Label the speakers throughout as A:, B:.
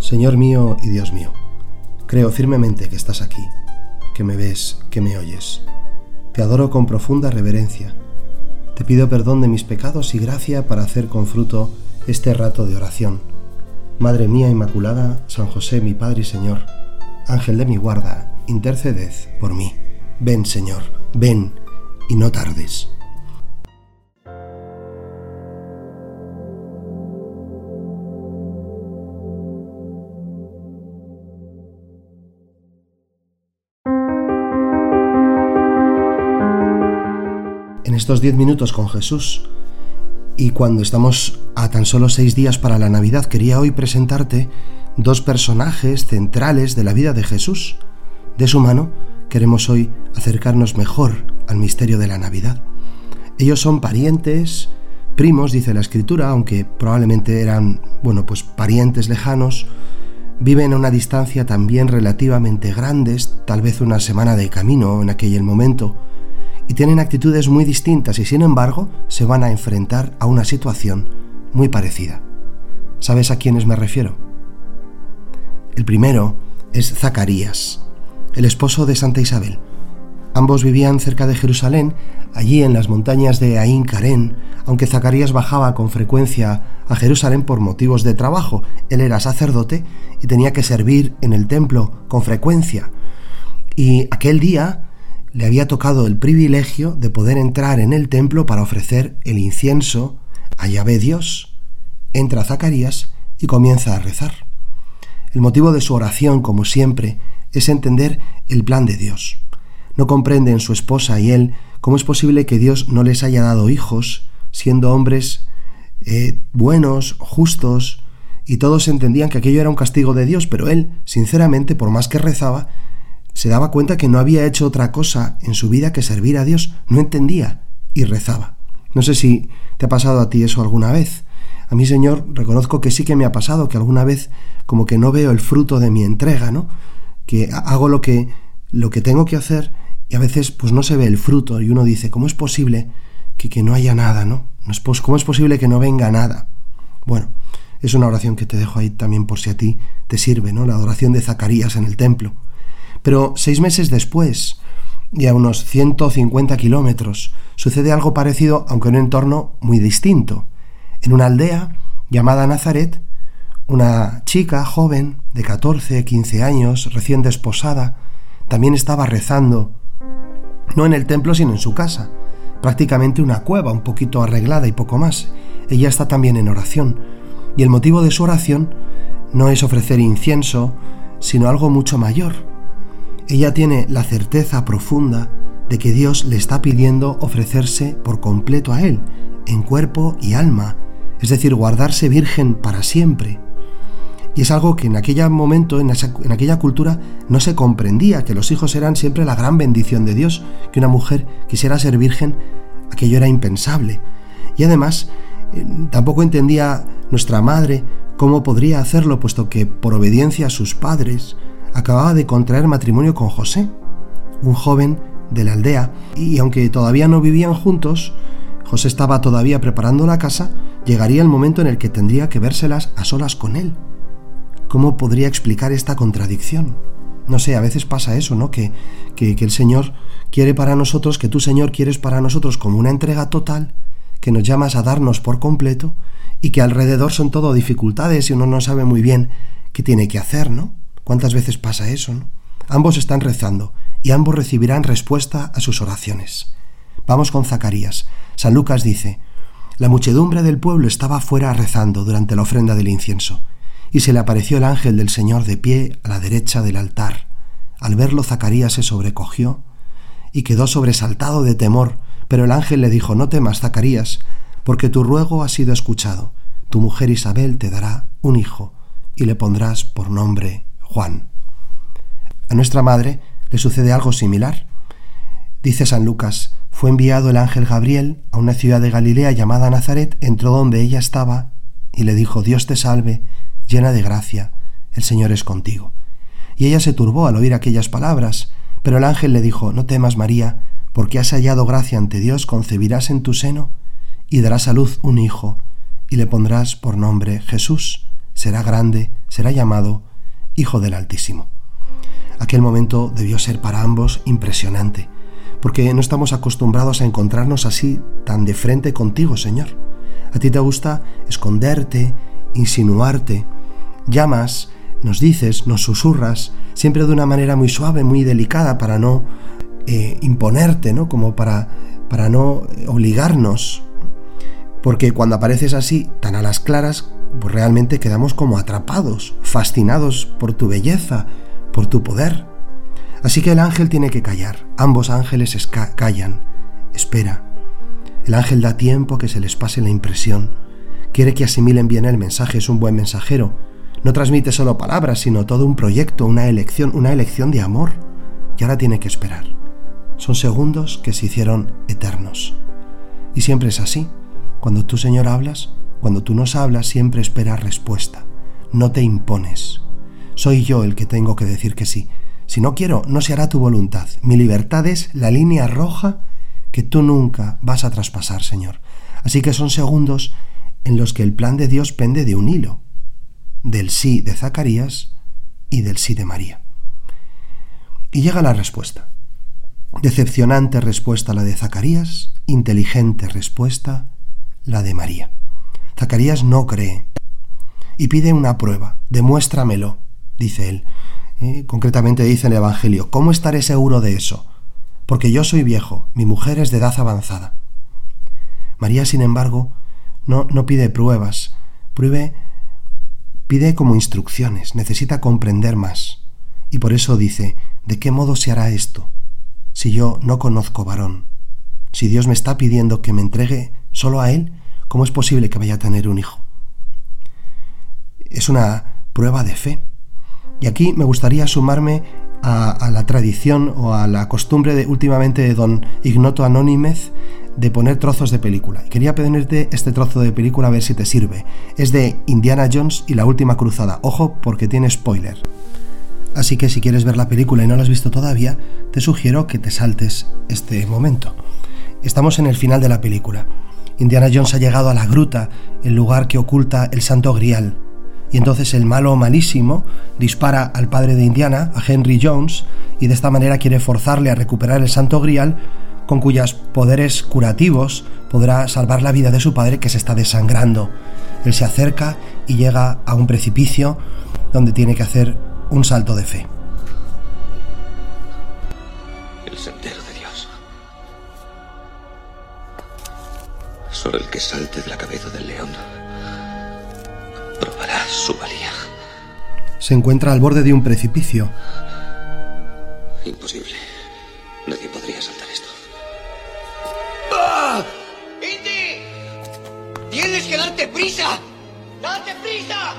A: Señor mío y Dios mío, creo firmemente que estás aquí, que me ves, que me oyes. Te adoro con profunda reverencia. Te pido perdón de mis pecados y gracia para hacer con fruto este rato de oración. Madre mía Inmaculada, San José, mi Padre y Señor, Ángel de mi guarda, interceded por mí. Ven, Señor, ven y no tardes. En estos 10 minutos con Jesús, y cuando estamos a tan solo 6 días para la Navidad, quería hoy presentarte 2 personajes centrales de la vida de Jesús. De su mano queremos hoy acercarnos mejor al misterio de la Navidad. Ellos son parientes, primos, dice la Escritura, aunque probablemente eran, parientes lejanos. Viven a una distancia también relativamente grandes, tal vez una semana de camino en aquel momento, y tienen actitudes muy distintas y sin embargo se van a enfrentar a una situación muy parecida. ¿Sabes a quiénes me refiero? El primero es Zacarías, el esposo de Santa Isabel. Ambos vivían cerca de Jerusalén, allí en las montañas de Ain Carén, aunque Zacarías bajaba con frecuencia a Jerusalén por motivos de trabajo. Él era sacerdote y tenía que servir en el templo con frecuencia. Y aquel día le había tocado el privilegio de poder entrar en el templo para ofrecer el incienso a Yahvé Dios. Entra Zacarías y comienza a rezar. El motivo de su oración, como siempre, es entender el plan de Dios. No comprenden su esposa y él cómo es posible que Dios no les haya dado hijos, siendo hombres buenos, justos, y todos entendían que aquello era un castigo de Dios, pero él, sinceramente, por más que rezaba, se daba cuenta que no había hecho otra cosa en su vida que servir a Dios. No entendía y rezaba. No sé si te ha pasado a ti eso alguna vez. A mí, Señor, reconozco que sí que me ha pasado, que alguna vez como que no veo el fruto de mi entrega, ¿no? Que hago lo que tengo que hacer y a veces pues no se ve el fruto y uno dice, ¿cómo es posible que no haya nada, ¿no? ¿Cómo es posible que no venga nada? Bueno, es una oración que te dejo ahí también por si a ti te sirve, ¿no? La oración de Zacarías en el templo. Pero 6 meses después, y a unos 150 kilómetros, sucede algo parecido, aunque en un entorno muy distinto. En una aldea llamada Nazaret, una chica joven de 14, 15 años, recién desposada, también estaba rezando, no en el templo sino en su casa, prácticamente una cueva un poquito arreglada y poco más. Ella está también en oración, y el motivo de su oración no es ofrecer incienso, sino algo mucho mayor. Ella tiene la certeza profunda de que Dios le está pidiendo ofrecerse por completo a Él, en cuerpo y alma, es decir, guardarse virgen para siempre. Y es algo que en aquel momento, en aquella cultura, no se comprendía, que los hijos eran siempre la gran bendición de Dios, que una mujer quisiera ser virgen, aquello era impensable. Y además, tampoco entendía nuestra madre cómo podría hacerlo, puesto que por obediencia a sus padres acababa de contraer matrimonio con José, un joven de la aldea, y aunque todavía no vivían juntos, José estaba todavía preparando la casa, llegaría el momento en el que tendría que vérselas a solas con él. ¿Cómo podría explicar esta contradicción? No sé, a veces pasa eso, ¿no? Que el Señor quiere para nosotros, que tú, Señor, quieres para nosotros como una entrega total, que nos llamas a darnos por completo, y que alrededor son todo dificultades y uno no sabe muy bien qué tiene que hacer, ¿no? ¿Cuántas veces pasa eso, no? Ambos están rezando y ambos recibirán respuesta a sus oraciones. Vamos con Zacarías. San Lucas dice: la muchedumbre del pueblo estaba fuera rezando durante la ofrenda del incienso, y se le apareció el ángel del Señor de pie a la derecha del altar. Al verlo, Zacarías se sobrecogió y quedó sobresaltado de temor, pero el ángel le dijo: no temas, Zacarías, porque tu ruego ha sido escuchado. Tu mujer Isabel te dará un hijo y le pondrás por nombre Juan. A nuestra madre le sucede algo similar. Dice San Lucas: fue enviado el ángel Gabriel a una ciudad de Galilea llamada Nazaret, entró donde ella estaba y le dijo: Dios te salve, llena de gracia, el Señor es contigo. Y ella se turbó al oír aquellas palabras, pero el ángel le dijo: no temas, María, porque has hallado gracia ante Dios, concebirás en tu seno y darás a luz un hijo, y le pondrás por nombre Jesús. Será grande, será llamado Hijo del Altísimo. Aquel momento debió ser para ambos impresionante, porque no estamos acostumbrados a encontrarnos así tan de frente contigo, Señor. A ti te gusta esconderte, insinuarte, llamas, nos dices, nos susurras, siempre de una manera muy suave, muy delicada, para no imponerte, ¿no? Como para no obligarnos, porque cuando apareces así, tan a las claras, pues realmente quedamos como atrapados, fascinados por tu belleza, por tu poder. Así que el ángel tiene que callar. Ambos ángeles callan. Espera. El ángel da tiempo que se les pase la impresión. Quiere que asimilen bien el mensaje. Es un buen mensajero. No transmite solo palabras, sino todo un proyecto, una elección de amor. Y ahora tiene que esperar. Son segundos que se hicieron eternos. Y siempre es así. Cuando tú, Señor, hablas, cuando tú nos hablas, siempre esperas respuesta. No te impones. Soy yo el que tengo que decir que sí. Si no quiero, no se hará tu voluntad. Mi libertad es la línea roja que tú nunca vas a traspasar, Señor. Así que son segundos en los que el plan de Dios pende de un hilo, del sí de Zacarías y del sí de María. Y llega la respuesta. Decepcionante respuesta la de Zacarías, inteligente respuesta la de María. Zacarías no cree y pide una prueba. Demuéstramelo, dice él. Concretamente dice en el Evangelio: ¿cómo estaré seguro de eso? Porque yo soy viejo, mi mujer es de edad avanzada. María, sin embargo, no pide pruebas, pide como instrucciones, necesita comprender más. Y por eso dice: ¿de qué modo se hará esto si yo no conozco varón? Si Dios me está pidiendo que me entregue solo a Él, ¿cómo es posible que vaya a tener un hijo? Es una prueba de fe. Y aquí me gustaría sumarme a la tradición o a la costumbre últimamente de don Ignoto Anónimez de poner trozos de película. Y quería pedirte este trozo de película a ver si te sirve. Es de Indiana Jones y la última cruzada. Ojo, porque tiene spoiler. Así que si quieres ver la película y no la has visto todavía, te sugiero que te saltes este momento. Estamos en el final de la película. Indiana Jones ha llegado a la gruta, el lugar que oculta el Santo Grial. Y entonces el malo malísimo dispara al padre de Indiana, a Henry Jones, y de esta manera quiere forzarle a recuperar el Santo Grial, con cuyos poderes curativos podrá salvar la vida de su padre, que se está desangrando. Él se acerca y llega a un precipicio donde tiene que hacer un salto de fe.
B: El sendero de Dios. Solo el que salte de la cabeza del león probará su valía.
A: Se encuentra al borde de un precipicio.
B: Imposible. Nadie podría saltar esto.
C: ¡Ah! ¡Indy! ¡Tienes que darte prisa! ¡Date prisa!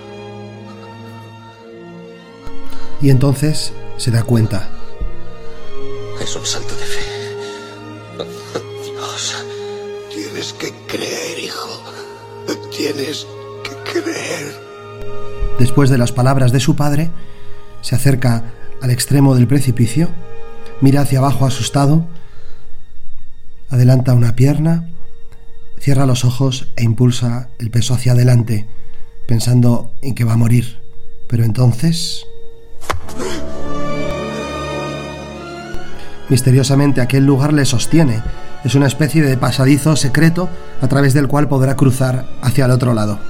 A: Y entonces se da cuenta.
B: Es un salto de fe. Dios.
C: Tienes que creer, hijo. Tienes que creer.
A: Después de las palabras de su padre, se acerca al extremo del precipicio, mira hacia abajo asustado, adelanta una pierna, cierra los ojos e impulsa el peso hacia adelante, pensando en que va a morir. Pero entonces, misteriosamente aquel lugar le sostiene. Es una especie de pasadizo secreto a través del cual podrá cruzar hacia el otro lado.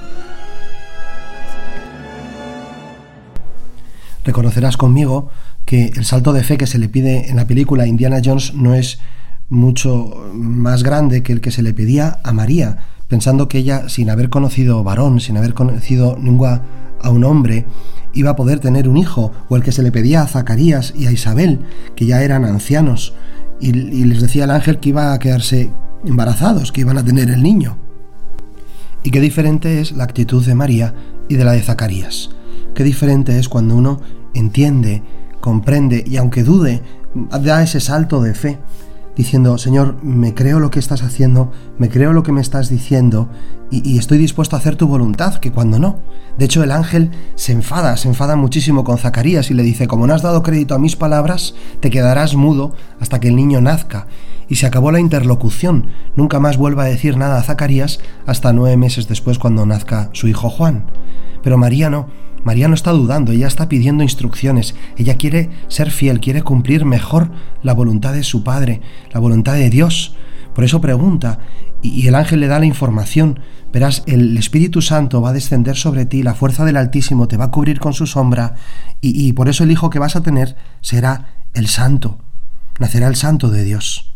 A: Reconocerás conmigo que el salto de fe que se le pide en la película Indiana Jones no es mucho más grande que el que se le pedía a María, pensando que ella, sin haber conocido varón, sin haber conocido nunca a un hombre, iba a poder tener un hijo, o el que se le pedía a Zacarías y a Isabel, que ya eran ancianos, y les decía el ángel que iba a quedarse embarazados, que iban a tener el niño. Y qué diferente es la actitud de María y de la de Zacarías. Qué diferente es cuando uno entiende, comprende y aunque dude, da ese salto de fe, diciendo: Señor, me creo lo que estás haciendo, me creo lo que me estás diciendo y estoy dispuesto a hacer tu voluntad, que cuando no. De hecho, el ángel se enfada muchísimo con Zacarías y le dice: como no has dado crédito a mis palabras, te quedarás mudo hasta que el niño nazca. Y se acabó la interlocución. Nunca más vuelva a decir nada a Zacarías hasta 9 meses después, cuando nazca su hijo Juan. Pero María no. María no está dudando, ella está pidiendo instrucciones, ella quiere ser fiel, quiere cumplir mejor la voluntad de su Padre, la voluntad de Dios. Por eso pregunta, y el ángel le da la información. Verás, el Espíritu Santo va a descender sobre ti, la fuerza del Altísimo te va a cubrir con su sombra, y por eso el hijo que vas a tener será el Santo, nacerá el Santo de Dios.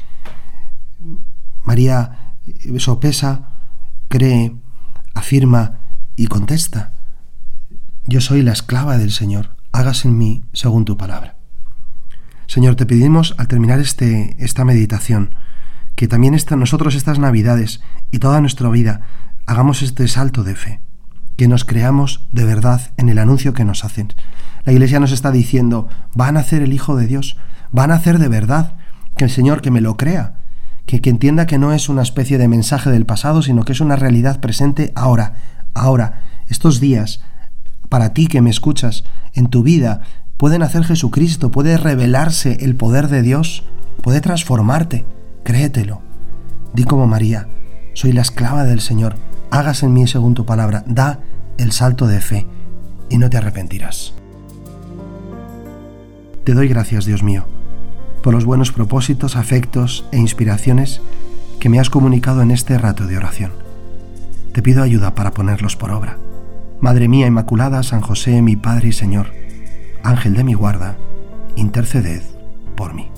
A: María sopesa, cree, afirma y contesta: yo soy la esclava del Señor, hágase en mí según tu palabra. Señor, te pedimos al terminar esta meditación, que también nosotros estas Navidades y toda nuestra vida hagamos este salto de fe, que nos creamos de verdad en el anuncio que nos hacen. La Iglesia nos está diciendo: va a nacer el Hijo de Dios, va a nacer de verdad, que el Señor, que me lo crea, que entienda que no es una especie de mensaje del pasado, sino que es una realidad presente ahora, estos días. Para ti que me escuchas, en tu vida puede nacer Jesucristo, puede revelarse el poder de Dios, puede transformarte, créetelo. Di como María: soy la esclava del Señor, hágase en mí según tu palabra. Da el salto de fe y no te arrepentirás. Te doy gracias, Dios mío, por los buenos propósitos, afectos e inspiraciones que me has comunicado en este rato de oración. Te pido ayuda para ponerlos por obra. Madre mía Inmaculada, San José, mi Padre y Señor, Ángel de mi guarda, interceded por mí.